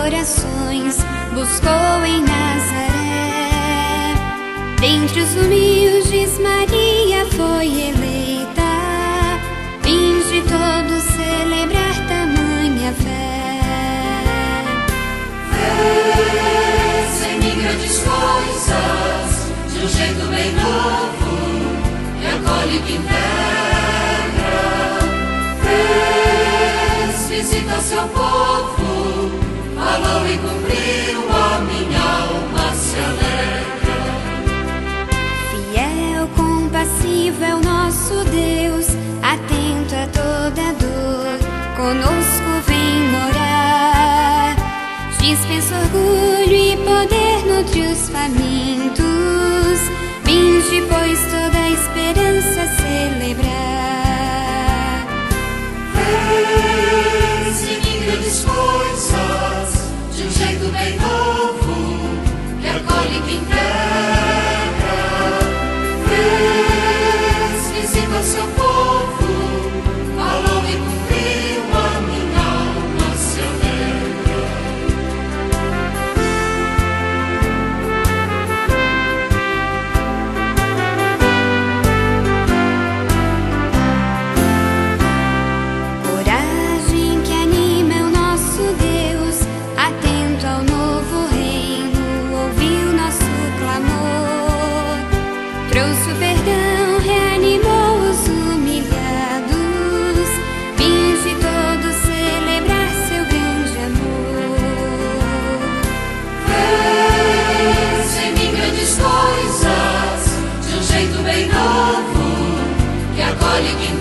corações buscou em Nazaré. Dentre os humildes Maria foi eleita. Vinde todos celebrar tamanha fé. Fez em mim grandes coisas, de um jeito bem novo, que acolhe quem integra. Fez visita seu povo, falou e cumpriu, a minha alma se alegra. Fiel, compassivo é o nosso Deus, atento a toda dor, conosco vem morar. Dispensa orgulho e poder, nutre os famintos. Vinde, pois, toda a esperança celebrar. Fez em mim grandes coisas, de um jeito bem novo, que acolhe quem integra. Fez visita seu povo, falou e cumpriu, a minha alma se alegra. Coragem que anima é o nosso Deus, atento ao novo reino, ouviu nosso clamor. Trouxe o perdão, reanimou os humilhados. Vinde todos celebrar seu grande amor. Fez em mim grandes coisas, de um jeito bem novo, que acolhe quem